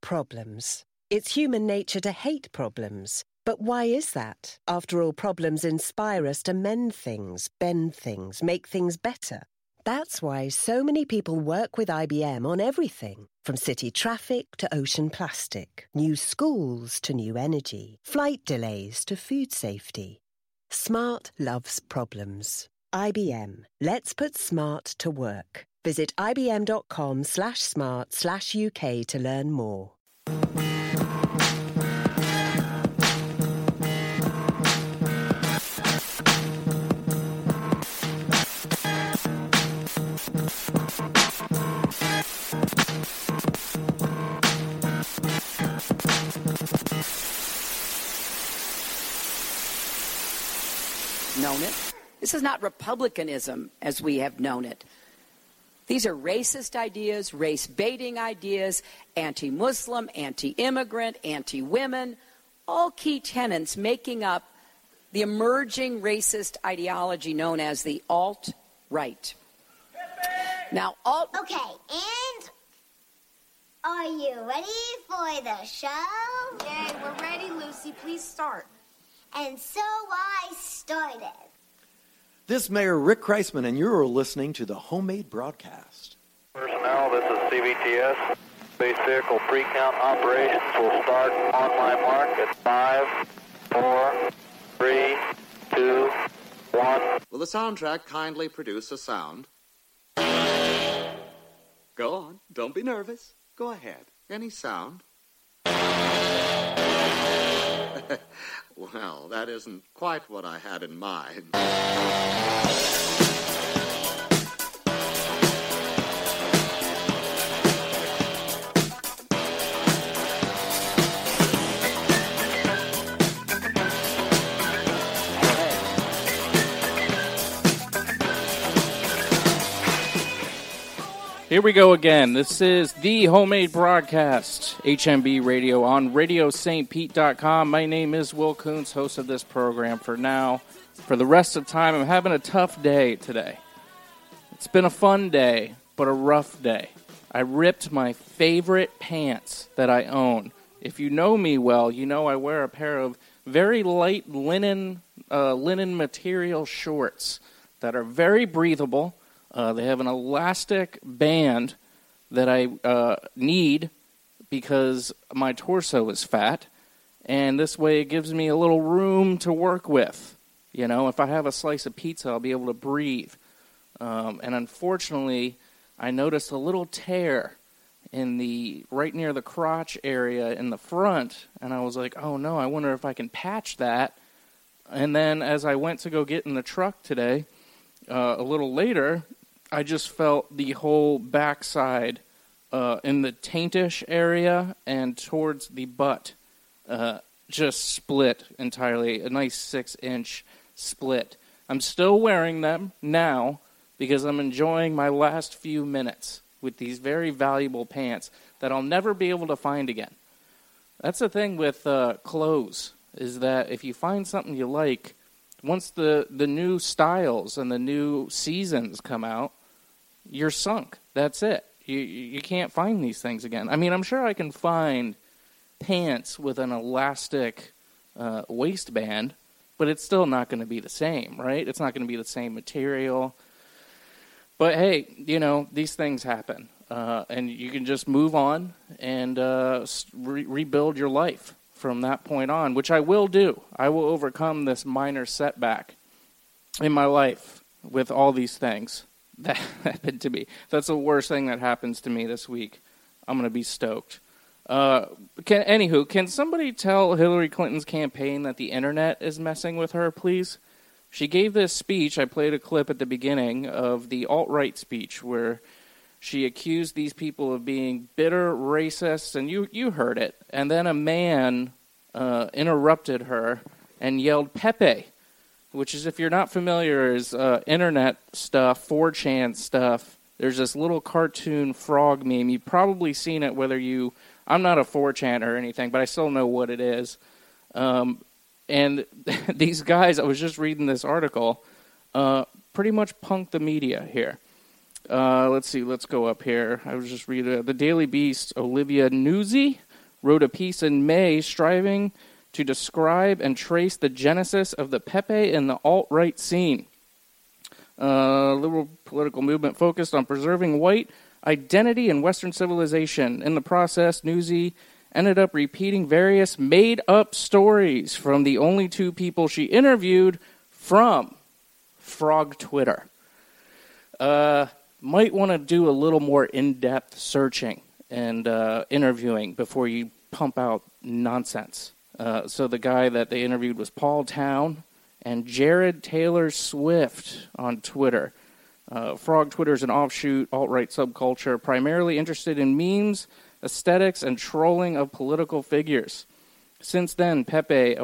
problems. It's human nature to hate problems. But why is that? After all, problems inspire us to mend things, bend things, make things better. That's why so many people work with IBM on everything, from city traffic to ocean plastic, new schools to new energy, flight delays to food safety. Smart loves problems. IBM. Let's put smart to work. Visit ibm.com/smart/UK to learn more. Known it. This is not republicanism as we have known it. These are racist ideas, race-baiting ideas, anti-Muslim, anti-immigrant, anti-women, all key tenets making up the emerging racist ideology known as the alt-right. Now, Okay, and are you ready for the show? Yay, we're ready, Lucy. Please start. And so I started. This is Mayor Rick Kreisman, and you're listening to the Homemade Broadcast. Personnel, this is CVTS. Space Vehicle Pre-Count Operations will start on my mark at 5, 4, 3, 2, 1. Will the soundtrack kindly produce a sound? Go on. Don't be nervous. Go ahead. Any sound? Well, that isn't quite what I had in mind. Here we go again. This is the Homemade Broadcast, HMB Radio on RadioSt.Pete.com. My name is Will Coons, host of this program for now. For the rest of the time, I'm having a tough day today. It's been a fun day, but a rough day. I ripped my favorite pants that I own. If you know me well, you know I wear a pair of very light linen material shorts that are very breathable. They have an elastic band that I need because my torso is fat, and this way it gives me a little room to work with. You know, if I have a slice of pizza, I'll be able to breathe. And unfortunately, I noticed a little tear in right near the crotch area in the front, and I was like, oh no, I wonder if I can patch that. And then as I went to go get in the truck today, a little later, I just felt the whole backside in the taintish area and towards the butt just split entirely, a nice 6-inch split. I'm still wearing them now because I'm enjoying my last few minutes with these very valuable pants that I'll never be able to find again. That's the thing with clothes, is that if you find something you like, once the new styles and the new seasons come out, you're sunk. That's it. You can't find these things again. I mean, I'm sure I can find pants with an elastic waistband, but it's still not going to be the same, right? It's not going to be the same material. But hey, you know, these things happen. And you can just move on and rebuild your life from that point on, which I will do. I will overcome this minor setback in my life with all these things that happened to me. That's the worst thing that happens to me this week. I'm going to be stoked. Can somebody tell Hillary Clinton's campaign that the internet is messing with her, please? She gave this speech. I played a clip at the beginning of the alt-right speech where she accused these people of being bitter racists, and you heard it. And then a man interrupted her and yelled Pepe, which is, if you're not familiar, is internet stuff, 4chan stuff. There's this little cartoon frog meme. You've probably seen it, I'm not a 4chan or anything, but I still know what it is. And these guys, I was just reading this article, pretty much punk the media here. Let's see, let's go up here. I was just reading the Daily Beast, Olivia Nuzzi wrote a piece in May striving to describe and trace the genesis of the Pepe and the alt-right scene. Liberal political movement focused on preserving white identity and Western civilization. In the process, Newsy ended up repeating various made-up stories from the only two people she interviewed from Frog Twitter. Might want to do a little more in-depth searching and interviewing before you pump out nonsense. So the guy that they interviewed was Paul Town and Jared Taylor Swift on Twitter. Frog Twitter is an offshoot alt-right subculture primarily interested in memes, aesthetics, and trolling of political figures. Since then, Pepe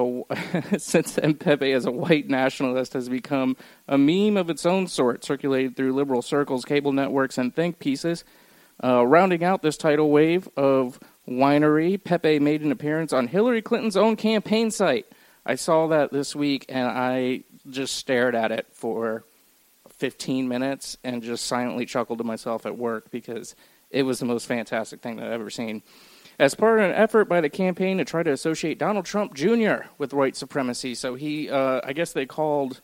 as a white nationalist has become a meme of its own sort, circulated through liberal circles, cable networks, and think pieces. Rounding out this tidal wave of whinery, Pepe made an appearance on Hillary Clinton's own campaign site. I saw that this week, and I just stared at it for 15 minutes and just silently chuckled to myself at work because it was the most fantastic thing that I've ever seen. As part of an effort by the campaign to try to associate Donald Trump Jr. with white supremacy, so he, I guess they called,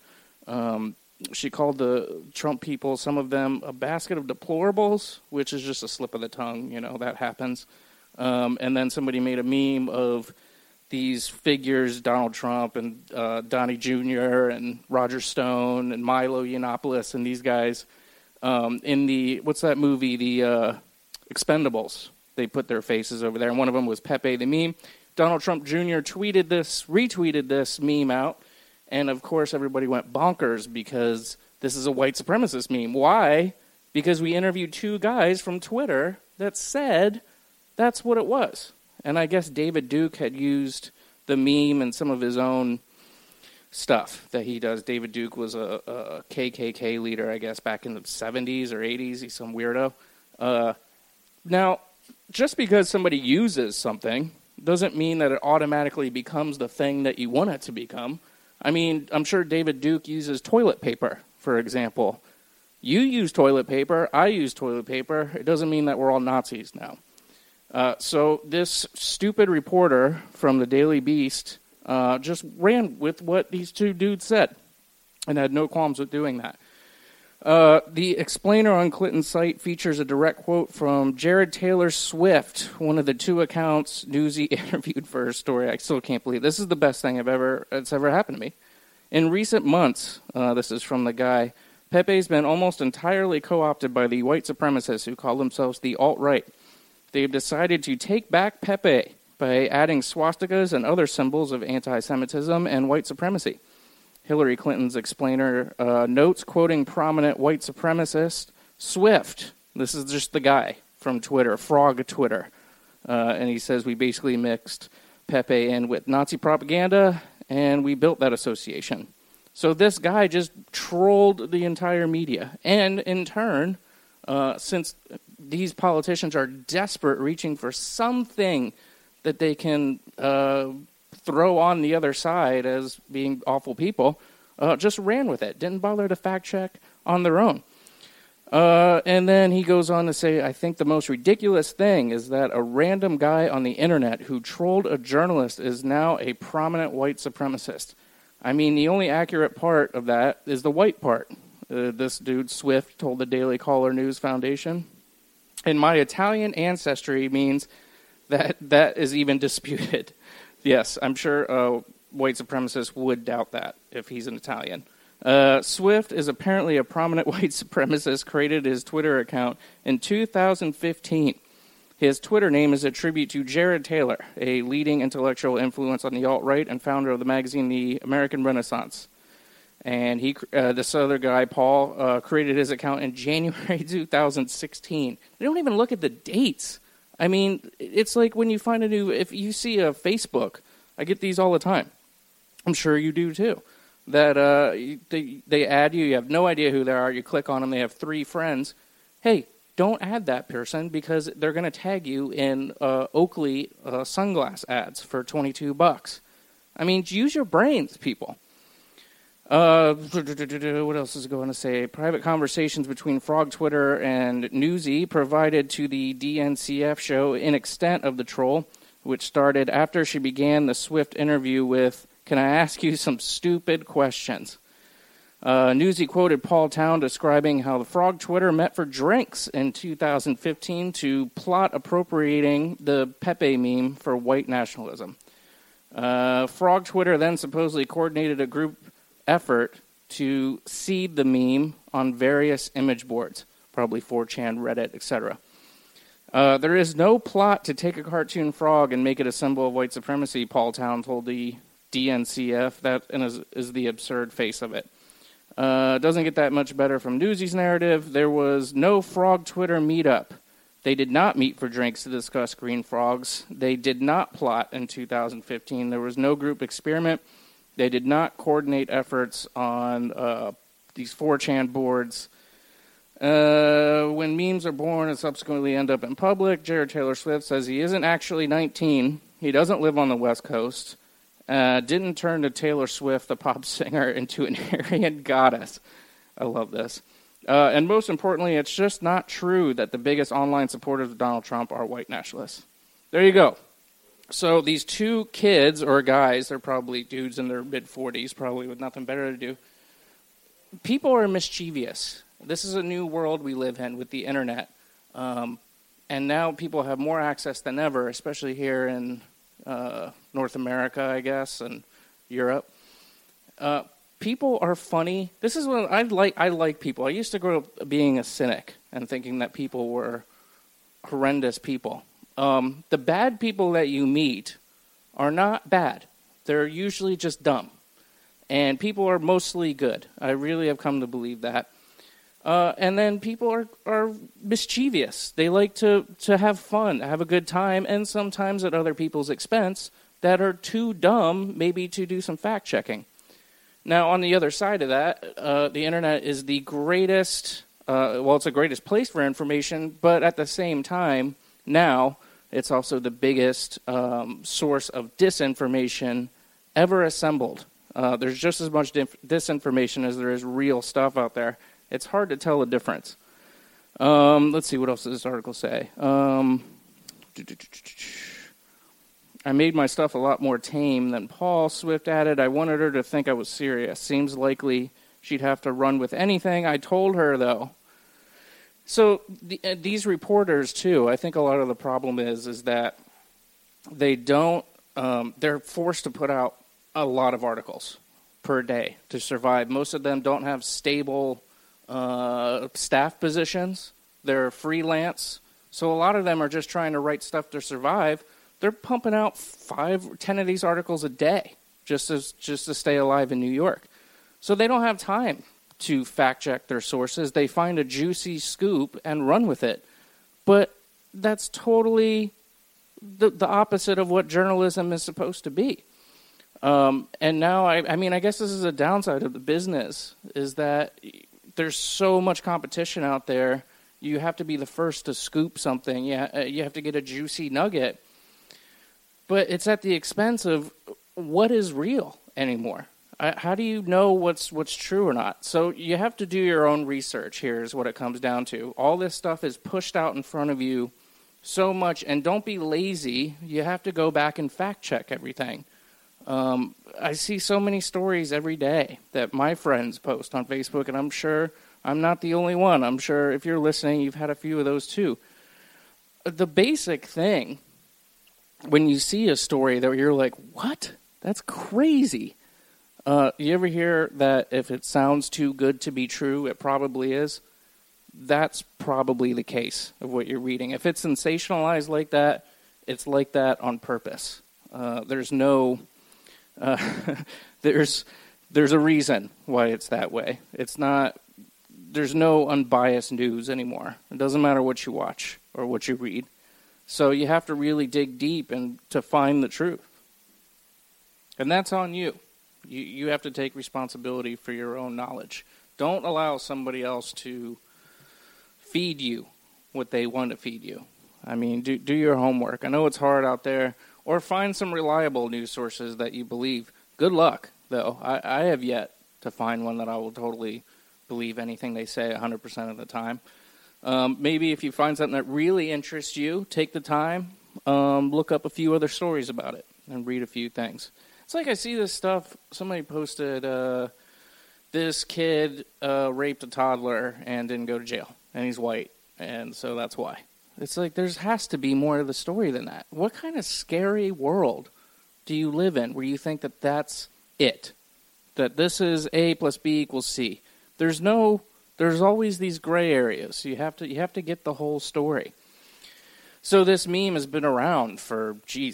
she called the Trump people, some of them, a basket of deplorables, which is just a slip of the tongue, that happens. And then somebody made a meme of these figures, Donald Trump and Donnie Jr. and Roger Stone and Milo Yiannopoulos and these guys in the, what's that movie, the Expendables. They put their faces over there, and one of them was Pepe the meme. Donald Trump Jr. retweeted this meme out, and of course everybody went bonkers because this is a white supremacist meme. Why? Because we interviewed two guys from Twitter that said that's what it was. And I guess David Duke had used the meme in some of his own stuff that he does. David Duke was a KKK leader, I guess, back in the 70s or 80s. He's some weirdo. Now, just because somebody uses something doesn't mean that it automatically becomes the thing that you want it to become. I mean, I'm sure David Duke uses toilet paper, for example. You use toilet paper, I use toilet paper. It doesn't mean that we're all Nazis now. So this stupid reporter from the Daily Beast just ran with what these two dudes said and had no qualms with doing that. The explainer on Clinton's site features a direct quote from Jared Taylor Swift, one of the two accounts Newsy interviewed for her story. I still can't believe this is the best thing that's ever happened to me. In recent months, this is from the guy, Pepe's been almost entirely co-opted by the white supremacists who call themselves the alt-right. They've decided to take back Pepe by adding swastikas and other symbols of anti-Semitism and white supremacy. Hillary Clinton's explainer notes, quoting prominent white supremacist Swift. This is just the guy from Twitter, Frog Twitter. And he says, we basically mixed Pepe in with Nazi propaganda, and we built that association. So this guy just trolled the entire media. And in turn, since these politicians are desperate, reaching for something that they can throw on the other side as being awful people, just ran with it. Didn't bother to fact check on their own. And then he goes on to say, I think the most ridiculous thing is that a random guy on the internet who trolled a journalist is now a prominent white supremacist. I mean, the only accurate part of that is the white part. This dude, Swift, told the Daily Caller News Foundation. And my Italian ancestry means that is even disputed. Yes, I'm sure white supremacists would doubt that if he's an Italian. Swift is apparently a prominent white supremacist, created his Twitter account in 2015. His Twitter name is a tribute to Jared Taylor, a leading intellectual influence on the alt-right and founder of the magazine The American Renaissance. And this other guy, Paul, created his account in January 2016. They don't even look at the dates. I mean, it's like when you find if you see a Facebook, I get these all the time. I'm sure you do too. That they add you have no idea who they are, you click on them, they have 3 friends. Hey, don't add that person because they're going to tag you in Oakley sunglass ads for $22. I mean, use your brains, people. What else is it going to say? Private conversations between Frog Twitter and Newsy provided to the DNCF show an extent of the troll which started after she began the Swift interview with, "Can I ask you some stupid questions?" Newsy quoted Paul Town describing how the Frog Twitter met for drinks in 2015 to plot appropriating the Pepe meme for white nationalism. Frog Twitter then supposedly coordinated a group effort to seed the meme on various image boards, probably 4chan, Reddit, etc. There is no plot to take a cartoon frog and make it a symbol of white supremacy, Paul Town told the DNCF. That is the absurd face of it. Doesn't get that much better from Newsy's narrative. There was no Frog Twitter meetup. They did not meet for drinks to discuss green frogs. They did not plot in 2015. There was no group experiment. They did not coordinate efforts on these 4chan boards. When memes are born and subsequently end up in public, Jared Taylor Swift says he isn't actually 19. He doesn't live on the West Coast. Didn't turn to Taylor Swift, the pop singer, into an Aryan goddess. I love this. And most importantly, it's just not true that the biggest online supporters of Donald Trump are white nationalists. There you go. So these two kids, or guys, they're probably dudes in their mid-40s, probably with nothing better to do. People are mischievous. This is a new world we live in with the internet. And now people have more access than ever, especially here in North America, I guess, and Europe. People are funny. This is what I like people. I used to grow up being a cynic and thinking that people were horrendous people. The bad people that you meet are not bad. They're usually just dumb. And people are mostly good. I really have come to believe that. And then people are mischievous. They like to have fun, have a good time, and sometimes at other people's expense that are too dumb maybe to do some fact-checking. Now, on the other side of that, the internet is the greatest, it's the greatest place for information, but at the same time, now, it's also the biggest source of disinformation ever assembled. There's just as much disinformation as there is real stuff out there. It's hard to tell the difference. Let's see, what else does this article say? I made my stuff a lot more tame than Paul. Swift added, I wanted her to think I was serious. Seems likely she'd have to run with anything I told her, though. So these reporters, too, I think a lot of the problem is that they don't, they're forced to put out a lot of articles per day to survive. Most of them don't have stable staff positions. They're freelance. So a lot of them are just trying to write stuff to survive. They're pumping out 5 or 10 of these articles a day just to stay alive in New York. So they don't have time to fact check their sources. They find a juicy scoop and run with it. But that's totally the opposite of what journalism is supposed to be. And now, I guess this is a downside of the business, is that there's so much competition out there. You have to be the first to scoop something. You have to get a juicy nugget. But it's at the expense of what is real anymore. How do you know what's true or not? So you have to do your own research. Here's what it comes down to. All this stuff is pushed out in front of you so much, and don't be lazy. You have to go back and fact check everything. I see so many stories every day that my friends post on Facebook, and I'm sure I'm not the only one. I'm sure if you're listening, you've had a few of those too. The basic thing, when you see a story that you're like, what? That's crazy. You ever hear that if it sounds too good to be true, it probably is? That's probably the case of what you're reading. If it's sensationalized like that, it's like that on purpose. There's no... there's a reason why it's that way. There's no unbiased news anymore. It doesn't matter what you watch or what you read. So you have to really dig deep and to find the truth. And that's on you. You have to take responsibility for your own knowledge. Don't allow somebody else to feed you what they want to feed you. I mean, do your homework. I know it's hard out there. Or find some reliable news sources that you believe. Good luck, though. I have yet to find one that I will totally believe anything they say 100% of the time. Maybe if you find something that really interests you, take the time, look up a few other stories about it and read a few things. It's like I see this stuff. Somebody posted this kid raped a toddler and didn't go to jail, and he's white, and so that's why. It's like there has to be more to the story than that. What kind of scary world do you live in where you think that that's it? That this is A plus B equals C. There's always these gray areas. You have to get the whole story. So this meme has been around for,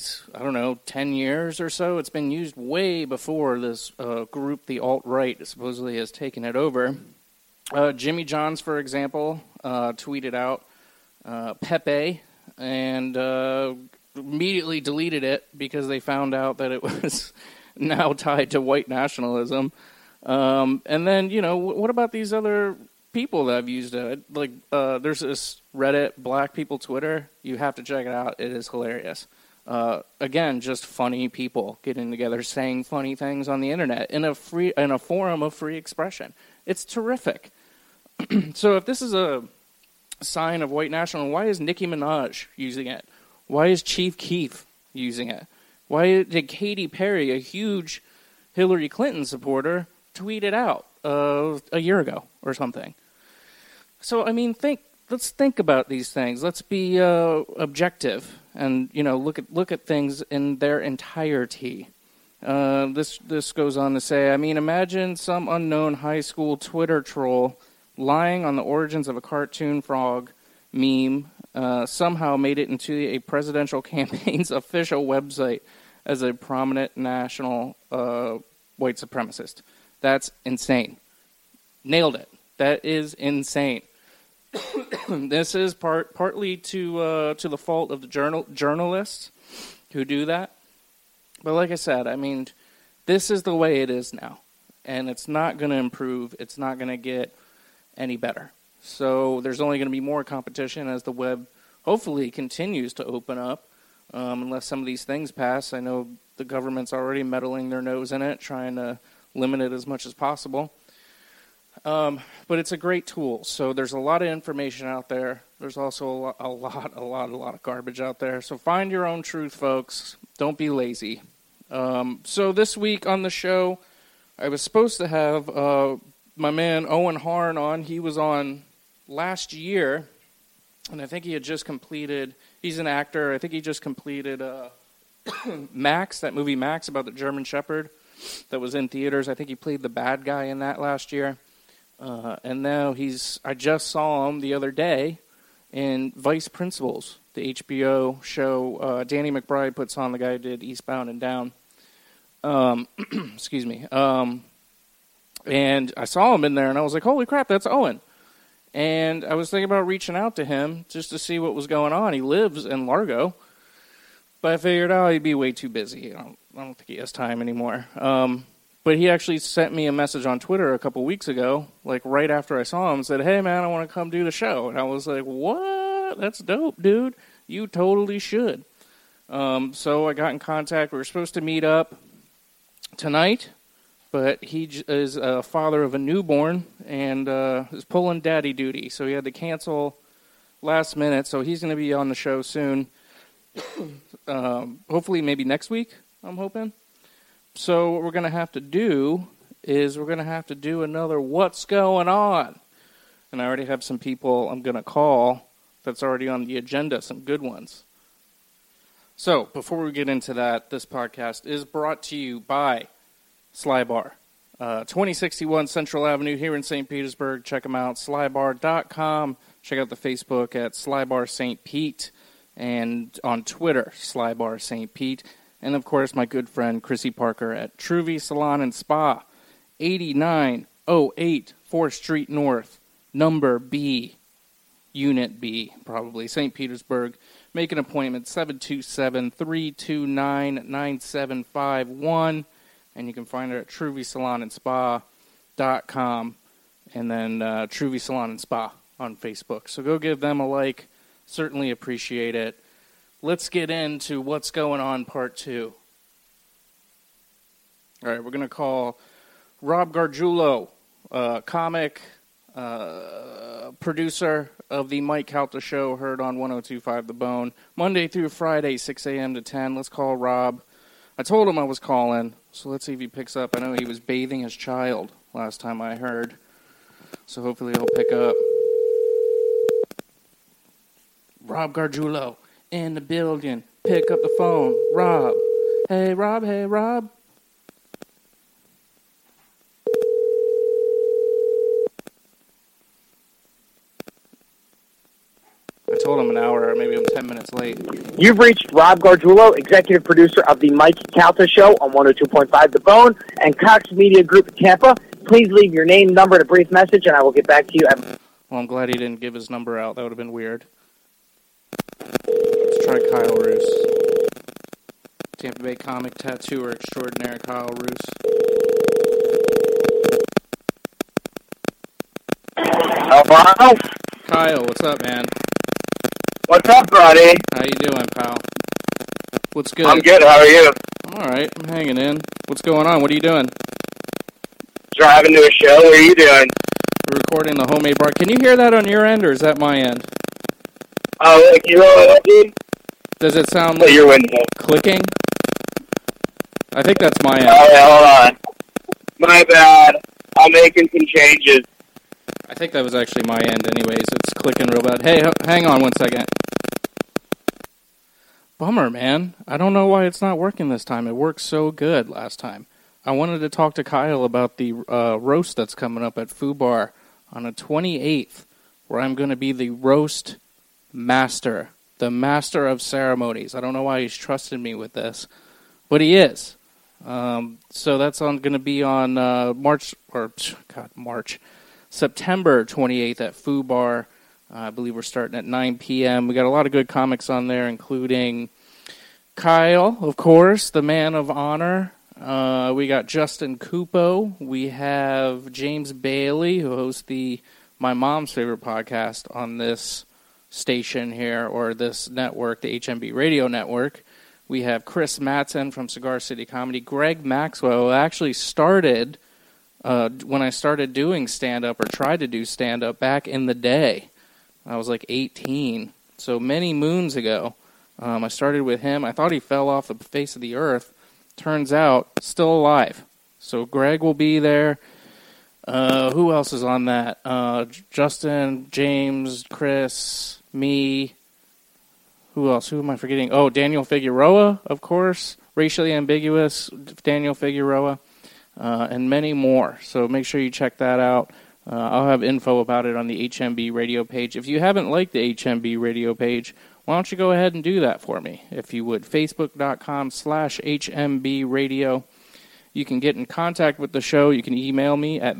10 years or so. It's been used way before this group, the alt-right, supposedly has taken it over. Jimmy Johns, for example, tweeted out Pepe and immediately deleted it because they found out that it was now tied to white nationalism. And then, what about these other people that have used it? Like, there's this Reddit, Black People Twitter. You have to check it out. It is hilarious. Again, just funny people getting together, saying funny things on the internet in a forum of free expression. It's terrific. So if this is a sign of white nationalism, why is Nicki Minaj using it? Why is Chief Keef using it? Why did Katy Perry, a huge Hillary Clinton supporter, tweet it out a year ago or something? So, I mean, let's think about these things. Let's be objective and, look at things in their entirety. This goes on to say, imagine some unknown high school Twitter troll lying on the origins of a cartoon frog meme somehow made it into a presidential campaign's official website as a prominent national white supremacist. That's insane. Nailed it. That is insane. This is partly to the fault of the journalists who do that. But like I said, this is the way it is now. And it's not going to improve. It's not going to get any better. So there's only going to be more competition as the web hopefully continues to open up, unless some of these things pass. I know the government's already meddling their nose in it, trying to limit it as much as possible. But it's a great tool. So there's a lot of information out there. There's also a lot of garbage out there. So find your own truth, folks. Don't be lazy. So this week on the show, I was supposed to have my man Owen Harn on. He was on last year, and I think he had just completed, he's an actor, I think he just completed Max, that movie Max about the German Shepherd that was in theaters. I think he played the bad guy in that last year. And now I just saw him the other day in Vice Principals, the HBO show Danny McBride puts on, the guy who did Eastbound and Down. Excuse me. And I saw him in there, and I was like, holy crap, that's Owen. And I was thinking about reaching out to him just to see what was going on. He lives in Largo. But I figured, he'd be way too busy. I don't think he has time anymore. But he actually sent me a message on Twitter a couple weeks ago, like right after I saw him, and said, hey, man, I want to come do the show. And I was like, what? That's dope, dude. You totally should. So I got in contact. We were supposed to meet up tonight, but he is a father of a newborn and is pulling daddy duty. So he had to cancel last minute. So he's going to be on the show soon. Hopefully maybe next week, I'm hoping. So what we're going to have to do is we're going to have to do another What's Going On? And I already have some people I'm going to call that's already on the agenda, some good ones. So before we get into that, this podcast is brought to you by Sly Bar. 2061 Central Avenue here in St. Petersburg. Check them out, slybar.com. Check out the Facebook at Slybar St. Pete. And on Twitter, Slybar St. Pete. And, of course, my good friend Chrissy Parker at Truvy Salon and Spa, 8908 4th Street North, number B, Unit B, probably, St. Petersburg. Make an appointment, 727-329-9751. And you can find her at TruvySalonandSpa.com. And then Truvy Salon and Spa on Facebook. So go give them a like. Certainly appreciate it. Let's get into What's Going On Part 2. All right, we're going to call Rob Gargiulo, comic, producer of the Mike Calta Show, heard on 102.5 The Bone, Monday through Friday, 6 a.m. to 10. Let's call Rob. I told him I was calling, so let's see if he picks up. I know he was bathing his child last time I heard, so hopefully he'll pick up. Rob Gargiulo in the building. Pick up the phone. Rob. Hey, Rob. Hey, Rob. I told him an hour, maybe I'm 10 minutes late. You've reached Rob Gargiulo, executive producer of the Mike Calta Show on 102.5 The Bone and Cox Media Group in Tampa. Please leave your name, number, and a brief message, and I will get back to you. Well, I'm glad he didn't give his number out. That would have been weird. Let's try Kyle Roos. Tampa Bay comic tattooer extraordinaire Kyle Roos. Hello? Kyle, what's up, man? What's up, buddy? How you doing, pal? What's good? I'm good. How are you? All right, I'm hanging in. What's going on? What are you doing? Driving to a show. What are you doing? We're recording the homemade bar. Can you hear that on your end, or is that my end? Oh, look, you rolling up, dude? Does it sound like your window clicking? I think that's my end. Oh, yeah, hold on. My bad. I'm making some changes. I think that was actually my end anyways. It's clicking real bad. Hey, hang on one second. Bummer, man. I don't know why it's not working this time. It worked so good last time. I wanted to talk to Kyle about the roast that's coming up at Foo Bar on the 28th, where I'm going to be the roast master, the master of ceremonies. I don't know why he's trusted me with this, but he is. So that's going to be on September 28th at Foo Bar. I believe we're starting at 9 p.m. We got a lot of good comics on there, including Kyle, of course, the man of honor. We got Justin Cupo. We have James Bailey, who hosts my mom's favorite podcast on this station here, or this network, the HMB Radio Network. We have Chris Mattson from Cigar City Comedy. Greg Maxwell actually started when I started doing stand-up, or tried to do stand-up back in the day. I was like 18, so many moons ago. I started with him. I thought he fell off the face of the earth. Turns out, still alive. So Greg will be there. Who else is on that? Justin, James, Chris, me. Who else? Who am I forgetting? Oh, Daniel Figueroa, of course. Racially ambiguous Daniel Figueroa. And many more. So make sure you check that out. I'll have info about it on the HMB radio page. If you haven't liked the HMB radio page, why don't you go ahead and do that for me, if you would. Facebook.com/HMB radio. You can get in contact with the show. You can email me at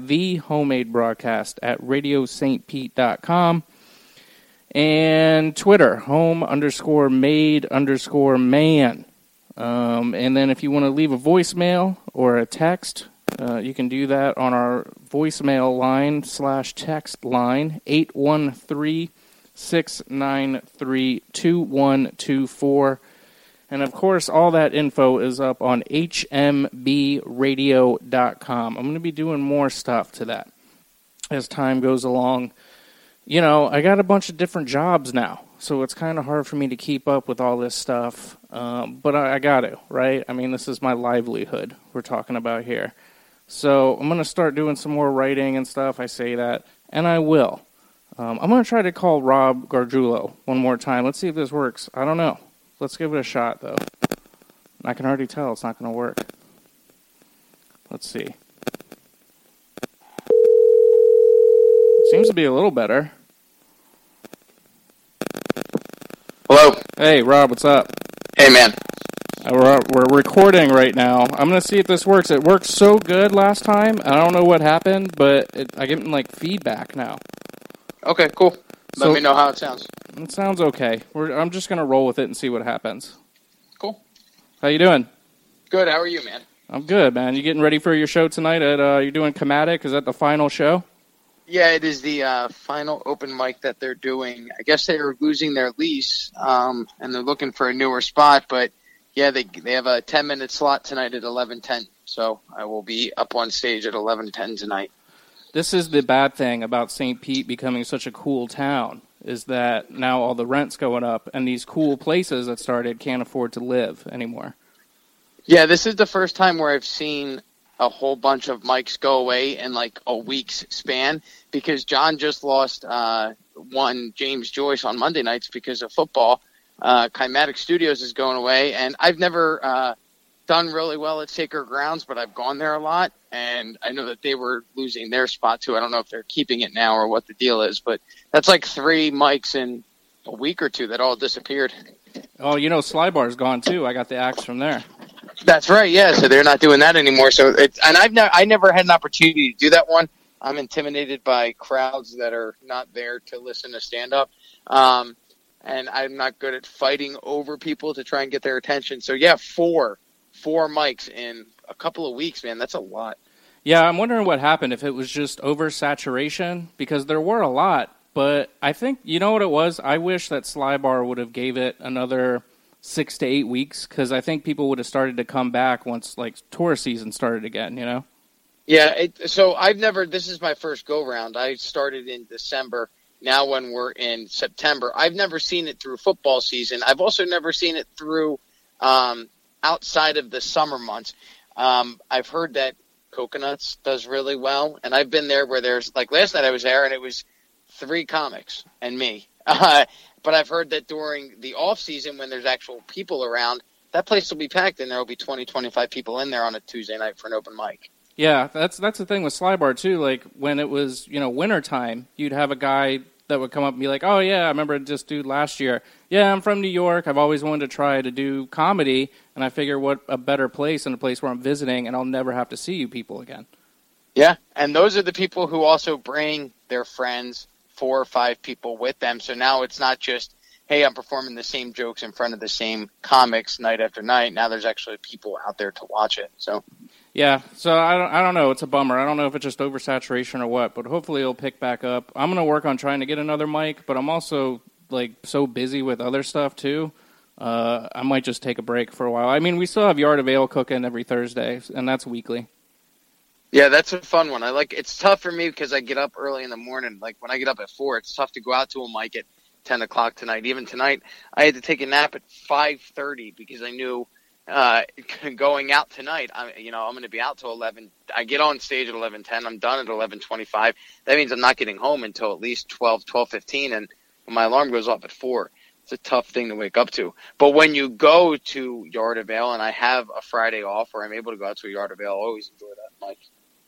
thehomemade.broadcast@radiostpete.com. And Twitter, home_made_man. And then if you want to leave a voicemail or a text, you can do that on our voicemail line /text line, 813-693-2124. And, of course, all that info is up on hmbradio.com. I'm going to be doing more stuff to that as time goes along. You know, I got a bunch of different jobs now, so it's kind of hard for me to keep up with all this stuff. But I got to, right? I mean, this is my livelihood we're talking about here. So I'm going to start doing some more writing and stuff. I say that, and I will. I'm going to try to call Rob Gargiulo one more time. Let's see if this works. I don't know. Let's give it a shot, though. I can already tell it's not going to work. Let's see. Seems to be a little better. Hello? Hey, Rob, what's up? Hey, man. We're recording right now. I'm going to see if this works. It worked so good last time. I don't know what happened, but I get like feedback now. Okay, cool. Let me know how it sounds. It sounds okay. I'm just going to roll with it and see what happens. Cool. How you doing? Good. How are you, man? I'm good, man. You getting ready for your show tonight? You're doing Comatic? Is that the final show? Yeah, it is the final open mic that they're doing. I guess they were losing their lease, and they're looking for a newer spot. But, yeah, they have a 10-minute slot tonight at 11:10. So I will be up on stage at 11:10 tonight. This is the bad thing about St. Pete becoming such a cool town, is that now all the rent's going up, and these cool places that started can't afford to live anymore. Yeah, this is the first time where I've seen a whole bunch of mics go away in like a week's span, because John just lost one James Joyce on Monday nights because of football. Kimatic Studios is going away, and I've never done really well at Sacred Grounds, but I've gone there a lot, and I know that they were losing their spot too. I don't know if they're keeping it now or what the deal is, but that's like 3 mics in a week or two that all disappeared. Oh, Slybar's gone too. I got the axe from there. That's right, yeah. So they're not doing that anymore. So I never had an opportunity to do that one. I'm intimidated by crowds that are not there to listen to stand up, and I'm not good at fighting over people to try and get their attention. So yeah, four mics in a couple of weeks, man. That's a lot. Yeah, I'm wondering what happened, if it was just oversaturation, because there were a lot. But I think, you know what it was? I wish that Slybar would have gave it another 6 to 8 weeks, because I think people would have started to come back once, like, tour season started again, Yeah, so this is my first go-round. I started in December. Now when we're in September, I've never seen it through football season. I've also never seen it through outside of the summer months. I've heard that Coconuts does really well, and I've been there where there's, like last night I was there, and it was 3 comics and me. But I've heard that during the off season, when there's actual people around, that place will be packed, and there will be 20, 25 people in there on a Tuesday night for an open mic. Yeah, that's the thing with Slybar too. Like when it was, winter time, you'd have a guy that would come up and be like, "Oh yeah, I remember this dude last year. Yeah, I'm from New York. I've always wanted to try to do comedy, and I figure what a better place than a place where I'm visiting, and I'll never have to see you people again." Yeah, and those are the people who also bring their friends, 4 or 5 people with them. So now it's not just, hey, I'm performing the same jokes in front of the same comics night after night. Now there's actually people out there to watch it. So yeah, so I don't know. It's a bummer. I don't know if it's just oversaturation or what, but hopefully it'll pick back up. I'm going to work on trying to get another mic, but I'm also like so busy with other stuff too. I might just take a break for a while. I mean, we still have Yard of Ale cooking every Thursday, and that's weekly. Yeah, that's a fun one. It's tough for me because I get up early in the morning. Like when I get up at 4, it's tough to go out to a mic at 10 o'clock tonight. Even tonight, I had to take a nap at 5:30 because I knew going out tonight, I'm going to be out till 11. I get on stage at 11:10. I'm done at 11:25. That means I'm not getting home until at least 12:15, and my alarm goes off at 4. It's a tough thing to wake up to. But when you go to Yard of Ale, and I have a Friday off where I'm able to go out to a Yard of Ale, I always enjoy that, Mike.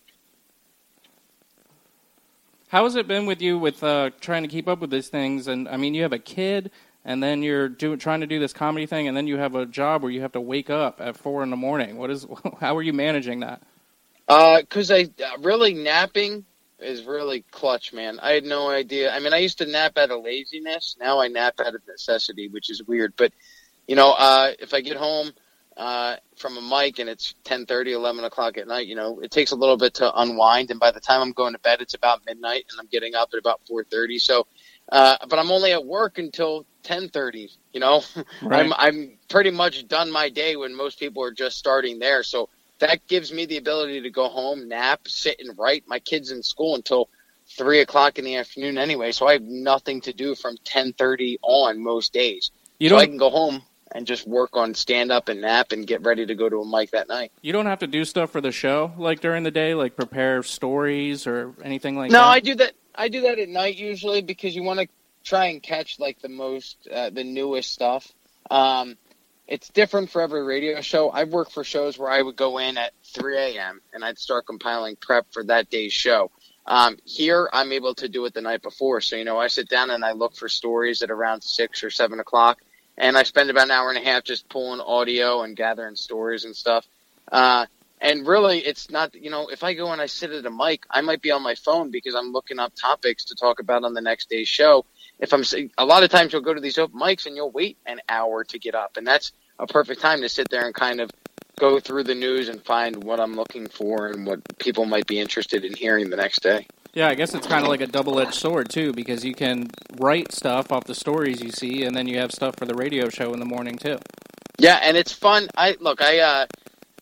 How has it been with you with trying to keep up with these things? And I mean, you have a kid, and then you're trying to do this comedy thing, and then you have a job where you have to wake up at 4 in the morning. How are you managing that? Because napping is really clutch, man. I had no idea. I mean, I used to nap out of laziness. Now I nap out of necessity, which is weird. But, if I get home from a mic and it's 10:30, 11 o'clock at night, it takes a little bit to unwind. And by the time I'm going to bed, it's about midnight, and I'm getting up at about 4:30. So, but I'm only at work until 10:30. Right. I'm pretty much done my day when most people are just starting there. So that gives me the ability to go home, nap, sit and write. My kid's in school until 3 o'clock in the afternoon anyway, so I have nothing to do from 10:30 on most days. So I can go home and just work on stand-up and nap and get ready to go to a mic that night. You don't have to do stuff for the show, like during the day, like prepare stories or anything like that? No, I do that at night usually because you want to try and catch like the newest stuff. It's different for every radio show. I've worked for shows where I would go in at 3 a.m. and I'd start compiling prep for that day's show. Here, I'm able to do it the night before. So, I sit down and I look for stories at around 6 or 7 o'clock. And I spend about an hour and a half just pulling audio and gathering stories and stuff. And really, it's not, if I go and I sit at a mic, I might be on my phone because I'm looking up topics to talk about on the next day's show. A lot of times you'll go to these open mics and you'll wait an hour to get up. And that's a perfect time to sit there and kind of go through the news and find what I'm looking for and what people might be interested in hearing the next day. Yeah, I guess it's kind of like a double-edged sword, too, because you can write stuff off the stories you see, and then you have stuff for the radio show in the morning, too. Yeah, and it's fun. I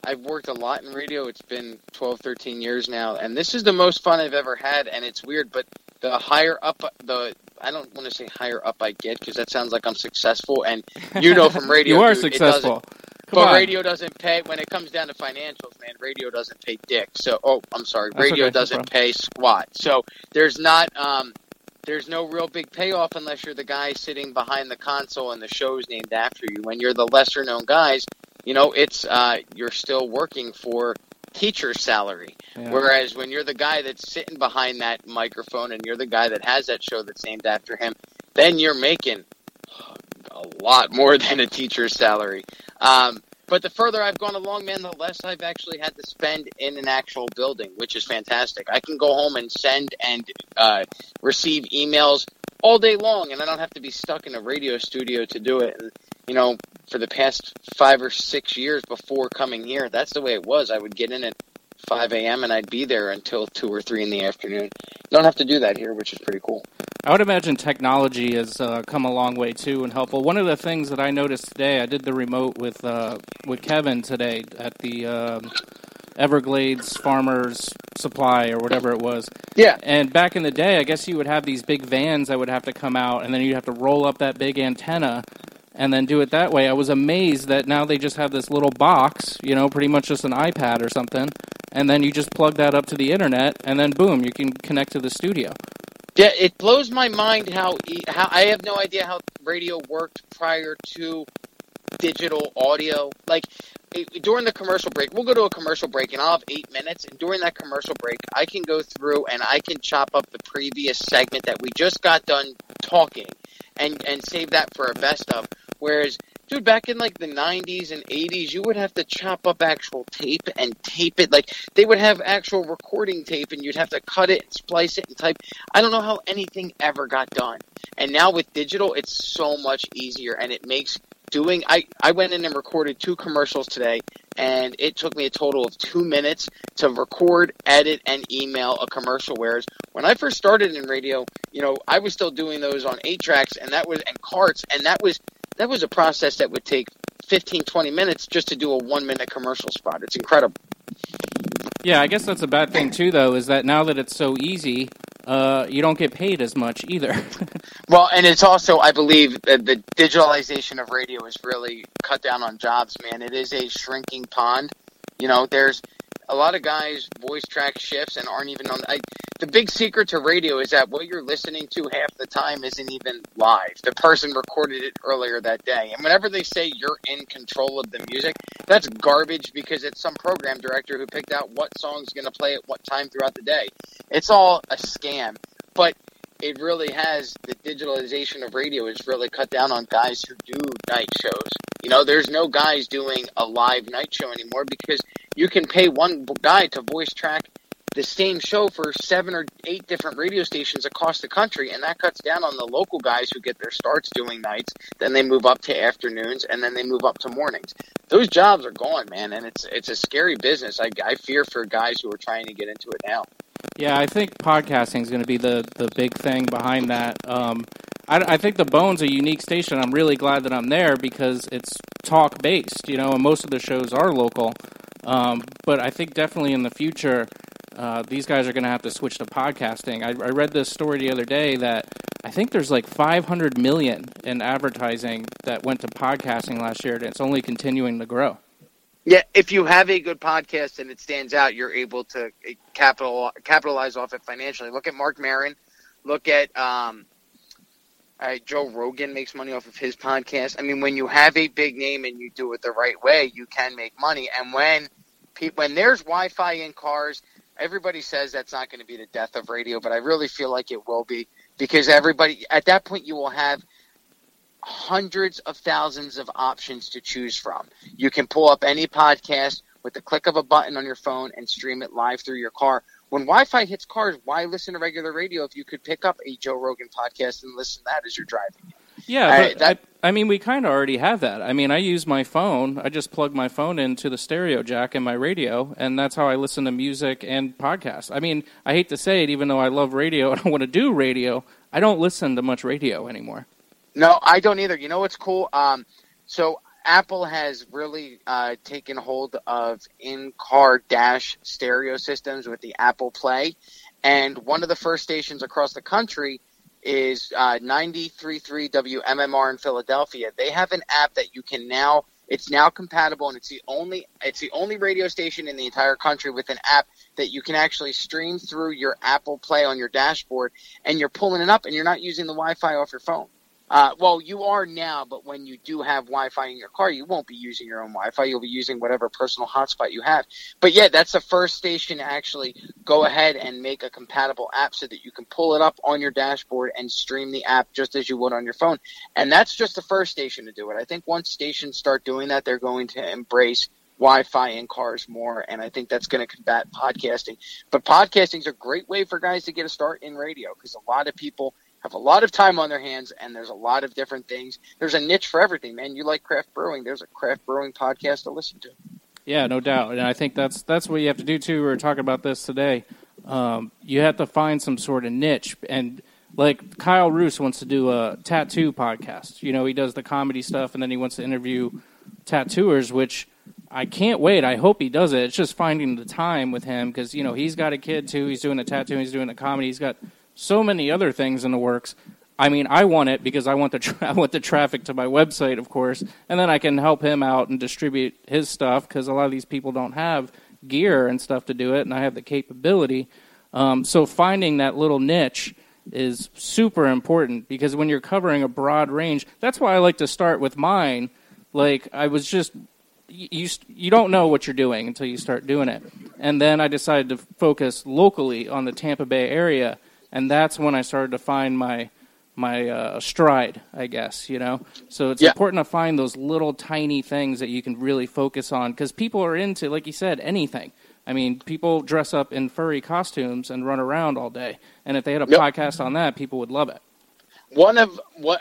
I've worked a lot in radio. It's been 12, 13 years now, and this is the most fun I've ever had, and it's weird, but the higher up, I don't want to say higher up I get, because that sounds like I'm successful, and you know from radio, you are dude, successful. Radio doesn't pay, when it comes down to financials, man, radio doesn't pay dick. So, radio doesn't pay squat. So there's not, there's no real big payoff unless you're the guy sitting behind the console and the show's named after you. When you're the lesser known guys, it's, you're still working for teacher's salary. Yeah. Whereas when you're the guy that's sitting behind that microphone and you're the guy that has that show that's named after him, then you're making a lot more than a teacher's salary. But the further I've gone along, man, the less I've actually had to spend in an actual building, which is fantastic. I can go home and send and receive emails all day long, and I don't have to be stuck in a radio studio to do it. And, for the past 5 or 6 years before coming here, that's the way it was. I would get in at 5 a.m. and I'd be there until 2 or 3 in the afternoon. You don't have to do that here, which is pretty cool. I would imagine technology has come a long way, too, and helpful. One of the things that I noticed today, I did the remote with Kevin today at the Everglades Farmers Supply or whatever it was. Yeah. And back in the day, I guess you would have these big vans that would have to come out, and then you'd have to roll up that big antenna and then do it that way. I was amazed that now they just have this little box, pretty much just an iPad or something, and then you just plug that up to the internet, and then boom, you can connect to the studio. Yeah, it blows my mind how I have no idea how radio worked prior to digital audio. Like, during the commercial break, we'll go to a commercial break, and I'll have 8 minutes, and during that commercial break, I can go through and I can chop up the previous segment that we just got done talking and save that for a best of. Whereas, dude, back in like the 90s and 80s, you would have to chop up actual tape and tape it. Like, they would have actual recording tape, and you'd have to cut it and splice it and type. I don't know how anything ever got done. And now with digital, it's so much easier, and it makes doing... I went in and recorded 2 commercials today, and it took me a total of 2 minutes to record, edit, and email a commercial. Whereas when I first started in radio, I was still doing those on 8-tracks and carts, and that was a process that would take 15, 20 minutes just to do a 1-minute commercial spot. It's incredible. Yeah, I guess that's a bad thing, too, though, is that now that it's so easy, you don't get paid as much either. Well, and it's also, I believe, the digitalization of radio has really cut down on jobs, man. It is a shrinking pond. There's a lot of guys voice track shifts and aren't even on... the big secret to radio is that what you're listening to half the time isn't even live. The person recorded it earlier that day. And whenever they say you're in control of the music, that's garbage because it's some program director who picked out what song's going to play at what time throughout the day. It's all a scam. But it really has, the digitalization of radio has really cut down on guys who do night shows. There's no guys doing a live night show anymore because you can pay one guy to voice track the same show for 7 or 8 different radio stations across the country, and that cuts down on the local guys who get their starts doing nights, then they move up to afternoons, and then they move up to mornings. Those jobs are gone, man, and it's a scary business. I fear for guys who are trying to get into it now. Yeah, I think podcasting is going to be the big thing behind that. I think the Bone's a unique station. I'm really glad that I'm there because it's talk-based, and most of the shows are local. But I think definitely in the future, these guys are going to have to switch to podcasting. I read this story the other day that I think there's like $500 million in advertising that went to podcasting last year, and it's only continuing to grow. Yeah, if you have a good podcast and it stands out, you're able to capitalize off it financially. Look at Mark Maron. Look at Joe Rogan makes money off of his podcast. I mean, when you have a big name and you do it the right way, you can make money. And when there's Wi-Fi in cars, everybody says that's not going to be the death of radio, but I really feel like it will be because everybody at that point you will have hundreds of thousands of options to choose from. You can pull up any podcast with the click of a button on your phone and stream it live through your car. When Wi-Fi hits cars, why listen to regular radio if you could pick up a Joe Rogan podcast and listen to that as you're driving? Yeah, I mean, we kind of already have that. I mean, I use my phone. I just plug my phone into the stereo jack in my radio, and that's how I listen to music and podcasts. I mean, I hate to say it, even though I love radio and I want to do radio, I don't listen to much radio anymore. No, I don't either. You know what's cool? So Apple has really taken hold of in-car dash stereo systems with the Apple Play. And one of the first stations across the country is 93.3 WMMR in Philadelphia. They have an app that you can now, it's now compatible, and it's the only radio station in the entire country with an app that you can actually stream through your Apple Play on your dashboard, and you're pulling it up, and you're not using the Wi-Fi off your phone. Well, you are now, but when you do have Wi-Fi in your car, you won't be using your own Wi-Fi. You'll be using whatever personal hotspot you have. But yeah, that's the first station to actually go ahead and make a compatible app so that you can pull it up on your dashboard and stream the app just as you would on your phone. And that's just the first station to do it. I think once stations start doing that, they're going to embrace Wi-Fi in cars more, and I think that's going to combat podcasting. But podcasting is a great way for guys to get a start in radio, because a lot of people have a lot of time on their hands, and there's a lot of different things. There's a niche for everything, man. You like craft brewing, there's a craft brewing podcast to listen to. Yeah, no doubt. And I think that's what you have to do, too. We were talking about this today. You have to find some sort of niche. And like Kyle Roos wants to do a tattoo podcast. You know, he does the comedy stuff, and then he wants to interview tattooers, which I can't wait. I hope he does it. It's just finding the time with him, because, you know, he's got a kid, too. He's doing a tattoo. He's doing a comedy. He's got so many other things in the works. I mean, I want it because I want the traffic to my website, of course, and then I can help him out and distribute his stuff, because a lot of these people don't have gear and stuff to do it, and I have the capability. So finding that little niche is super important, because when you're covering a broad range, that's why I like to start with mine. Like, I was just, you don't know what you're doing until you start doing it. And then I decided to focus locally on the Tampa Bay area, and that's when I started to find my stride, I guess, you know? So it's important to find those little tiny things that you can really focus on, because people are into, like you said, anything. I mean, people dress up in furry costumes and run around all day, and if they had a podcast on that, people would love it. One of what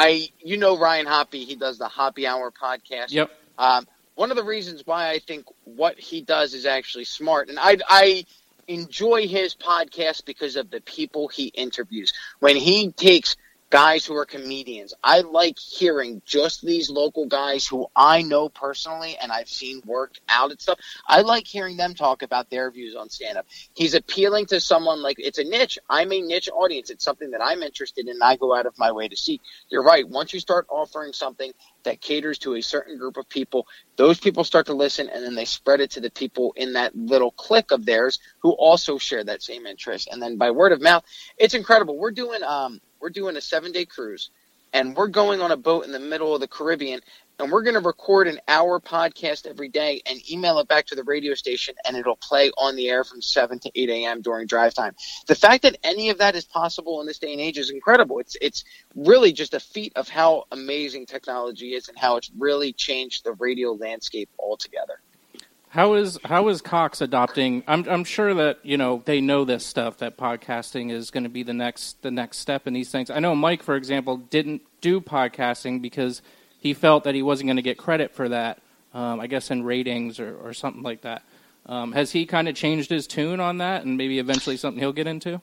Ryan Hoppy, he does the Hoppy Hour podcast. Yep. One of the reasons why I think what he does is actually smart, and I enjoy his podcast because of the people he interviews. When he takes guys who are comedians, I like hearing just these local guys who I know personally and I've seen work out and stuff. I like hearing them talk about their views on stand-up. He's appealing to someone like, it's a niche. I'm a niche audience. It's something that I'm interested in and I go out of my way to seek. You're right. Once you start offering something that caters to a certain group of people, those people start to listen, and then they spread it to the people in that little clique of theirs who also share that same interest. And then by word of mouth, it's incredible. We're doing a 7-day cruise, and we're going on a boat in the middle of the Caribbean, and we're going to record an hour podcast every day and email it back to the radio station, and it'll play on the air from 7 to 8 a.m. during drive time. The fact that any of that is possible in this day and age is incredible. It's really just a feat of how amazing technology is and how it's really changed the radio landscape altogether. How is Cox adopting? I'm sure that, you know, they know this stuff, that podcasting is going to be the next step in these things. I know Mike, for example, didn't do podcasting because he felt that he wasn't going to get credit for that, I guess in ratings or something like that. Has he kind of changed his tune on that, and maybe eventually something he'll get into?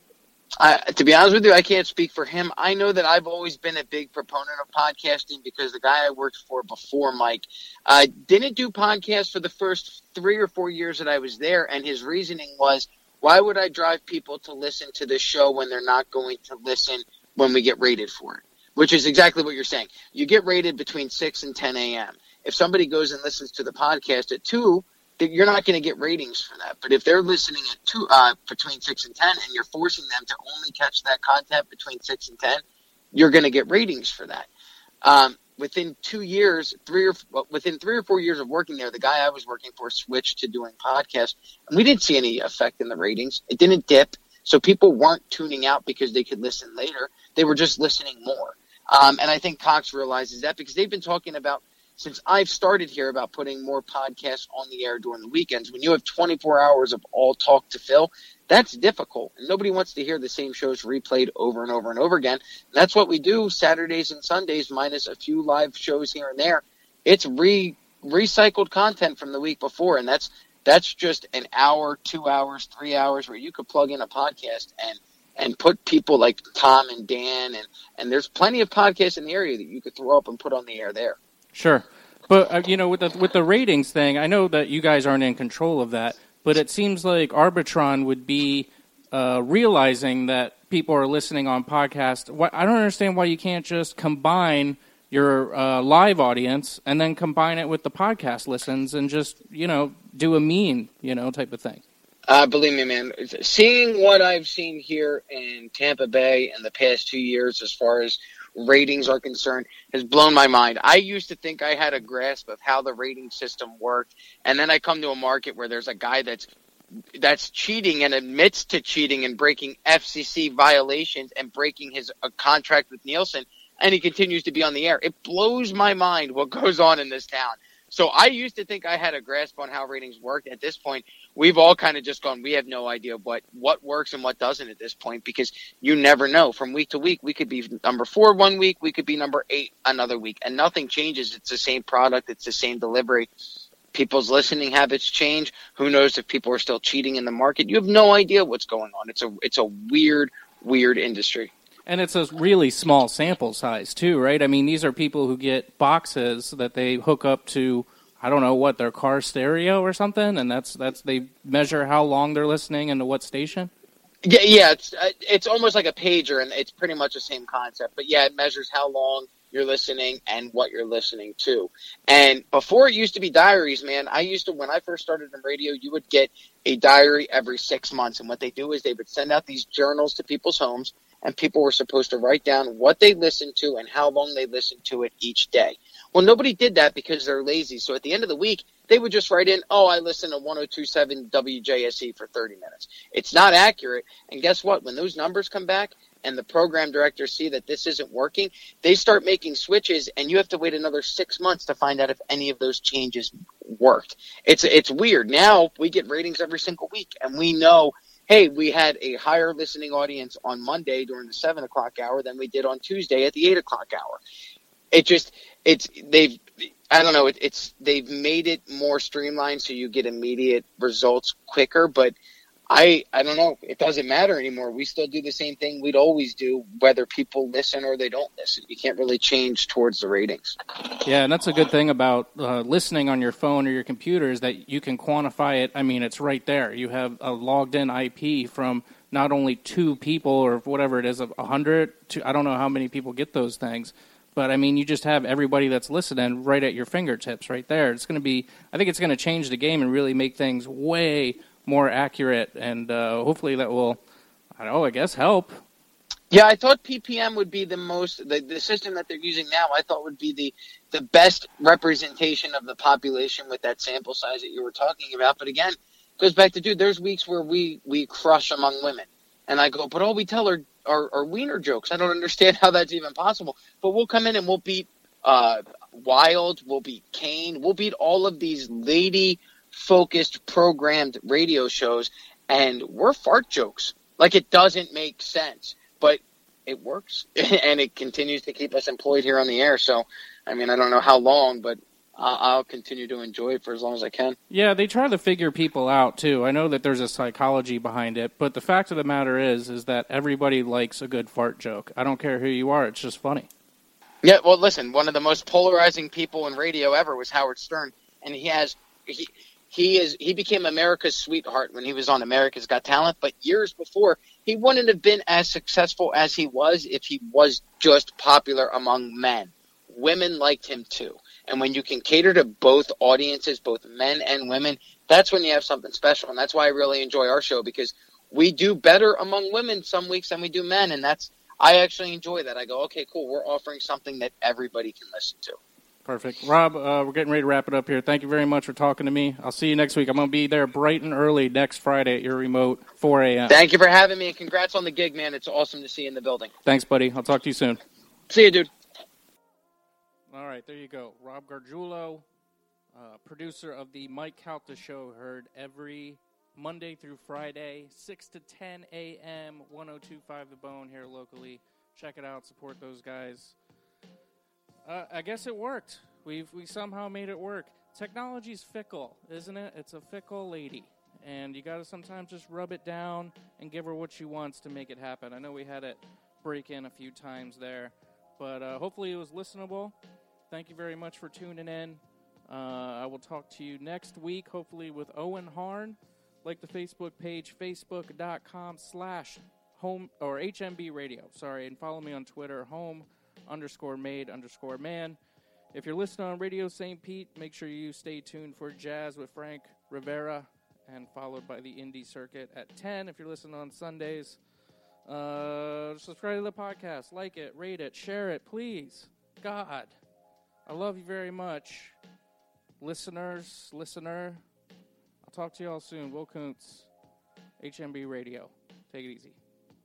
To be honest with you, I can't speak for him. I know that I've always been a big proponent of podcasting because the guy I worked for before Mike didn't do podcasts for the first 3 or 4 years that I was there, and his reasoning was, why would I drive people to listen to this show when they're not going to listen when we get rated for it? Which is exactly what you're saying. You get rated between 6 and 10 a.m. If somebody goes and listens to the podcast at 2, you're not going to get ratings for that. But if they're listening at 2, between 6 and 10, and you're forcing them to only catch that content between 6 and 10, you're going to get ratings for that. Within 2 years, within 3 or 4 years of working there, the guy I was working for switched to doing podcasts, and we didn't see any effect in the ratings. It didn't dip, so people weren't tuning out because they could listen later. They were just listening more. And I think Cox realizes that because they've been talking about, since I've started here, about putting more podcasts on the air during the weekends. When you have 24 hours of all talk to fill, that's difficult. And nobody wants to hear the same shows replayed over and over and over again. And that's what we do Saturdays and Sundays, minus a few live shows here and there. It's recycled content from the week before, and that's just an hour, 2 hours, 3 hours where you could plug in a podcast and put people like Tom and Dan, and there's plenty of podcasts in the area that you could throw up and put on the air there. Sure. But with the ratings thing, I know that you guys aren't in control of that, but it seems like Arbitron would be realizing that people are listening on podcasts. I don't understand why you can't just combine your live audience and then combine it with the podcast listens and just do a mean type of thing. Believe me, man, seeing what I've seen here in Tampa Bay in the past 2 years as far as ratings are concerned has blown my mind. I used to think I had a grasp of how the rating system worked, and then I come to a market where there's a guy that's cheating and admits to cheating and breaking FCC violations and breaking his contract with Nielsen, and he continues to be on the air. It blows my mind what goes on in this town. So I used to think I had a grasp on how ratings worked. At this point, we've all kind of just gone, we have no idea what works and what doesn't at this point, because you never know. From week to week, we could be number 4 one week, we could be number 8 another week, and nothing changes. It's the same product. It's the same delivery. People's listening habits change. Who knows if people are still cheating in the market? You have no idea what's going on. It's a weird industry. And it's a really small sample size, too, right? I mean, these are people who get boxes that they hook up to, I don't know what, their car stereo or something, and that's they measure how long they're listening and to what station? Yeah, it's almost like a pager, and it's pretty much the same concept. But, yeah, it measures how long you're listening and what you're listening to. And before it used to be diaries, man, when I first started in radio, you would get a diary every 6 months. And what they do is they would send out these journals to people's homes, and people were supposed to write down what they listened to and how long they listened to it each day. Well, nobody did that because they're lazy. So at the end of the week, they would just write in, I listened to 102.7 WJSE for 30 minutes. It's not accurate. And guess what? When those numbers come back and the program directors see that this isn't working, they start making switches, and you have to wait another 6 months to find out if any of those changes worked. It's weird. Now we get ratings every single week, and we know, hey, we had a higher listening audience on Monday during the 7 o'clock hour than we did on Tuesday at the 8 o'clock hour. They've made it more streamlined so you get immediate results quicker, but I don't know. It doesn't matter anymore. We still do the same thing we'd always do, whether people listen or they don't listen. You can't really change towards the ratings. Yeah, and that's a good thing about listening on your phone or your computer is that you can quantify it. I mean, it's right there. You have a logged-in IP from not only 2 people or whatever it is, 100 to I don't know how many people get those things. But, I mean, you just have everybody that's listening right at your fingertips right there. I think it's going to change the game and really make things way more accurate, and hopefully that will, I guess, help. Yeah, I thought PPM would be the system that they're using now, I thought would be the best representation of the population with that sample size that you were talking about. But again, it goes back to, dude, there's weeks where we crush among women. And I go, but all we tell are wiener jokes. I don't understand how that's even possible. But we'll come in and we'll beat Wild, we'll beat Kane, we'll beat all of these lady-focused, programmed radio shows, and we're fart jokes. Like, it doesn't make sense, but it works, and it continues to keep us employed here on the air. So, I mean, I don't know how long, but I'll continue to enjoy it for as long as I can. Yeah, they try to figure people out, too. I know that there's a psychology behind it, but the fact of the matter is that everybody likes a good fart joke. I don't care who you are. It's just funny. Yeah, well, listen, one of the most polarizing people in radio ever was Howard Stern, and he became America's sweetheart when he was on America's Got Talent, but years before, he wouldn't have been as successful as he was if he was just popular among men. Women liked him, too. And when you can cater to both audiences, both men and women, that's when you have something special. And that's why I really enjoy our show, because we do better among women some weeks than we do men. And I actually enjoy that. I go, okay, cool. We're offering something that everybody can listen to. Perfect. Rob, we're getting ready to wrap it up here. Thank you very much for talking to me. I'll see you next week. I'm going to be there bright and early next Friday at your remote, 4 a.m. Thank you for having me, and congrats on the gig, man. It's awesome to see you in the building. Thanks, buddy. I'll talk to you soon. See you, dude. All right, there you go. Rob Gargiulo, producer of the Mike Calta Show, heard every Monday through Friday, 6 to 10 a.m., 102.5 The Bone here locally. Check it out. Support those guys. I guess it worked. We somehow made it work. Technology's fickle, isn't it? It's a fickle lady. And you got to sometimes just rub it down and give her what she wants to make it happen. I know we had it break in a few times there. But hopefully it was listenable. Thank you very much for tuning in. I will talk to you next week, hopefully with Owen Harn. Like the Facebook page, facebook.com/home or HMB Radio. Sorry, and follow me on Twitter, home_made_man. If you're listening on Radio St. Pete, make sure you stay tuned for Jazz with Frank Rivera, and followed by the Indie Circuit at 10. If you're listening on Sundays, subscribe to the podcast, like it, rate it, share it, please. God, I love you very much. Listener, I'll talk to you all soon. Will Kuntz, HMB Radio. Take it easy.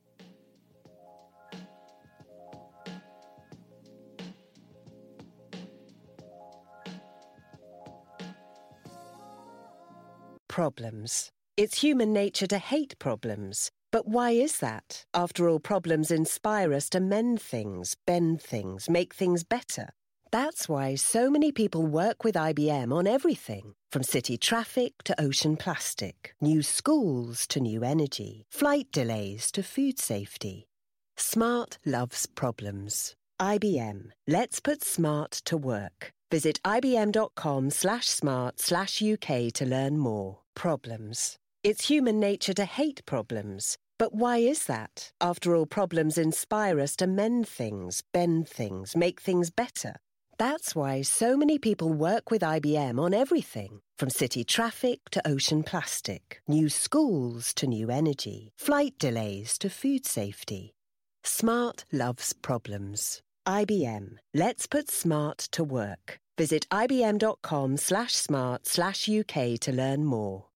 Problems. It's human nature to hate problems. But why is that? After all, problems inspire us to mend things, bend things, make things better. That's why so many people work with IBM on everything, from city traffic to ocean plastic, new schools to new energy, flight delays to food safety. Smart loves problems. IBM. Let's put smart to work. Visit ibm.com/smart/UK to learn more. Problems. It's human nature to hate problems. But why is that? After all, problems inspire us to mend things, bend things, make things better. That's why so many people work with IBM on everything, from city traffic to ocean plastic, new schools to new energy, flight delays to food safety. Smart loves problems. IBM. Let's put smart to work. Visit ibm.com/smart/UK to learn more.